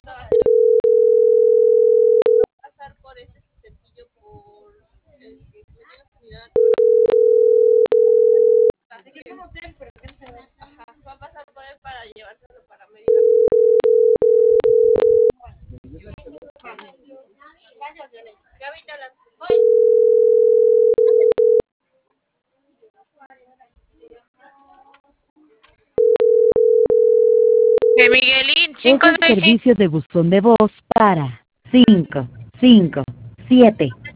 pasar por ese cepillo por el que me tienes que mirar. Así que como usted, pero que se ve. Ajá, va a pasar por él para llevárselo para Mérida. Gracias, Violeta. Gaby te habla. De Miguelín, Es el 565. servicio de buzón de voz para 5, 5, 7,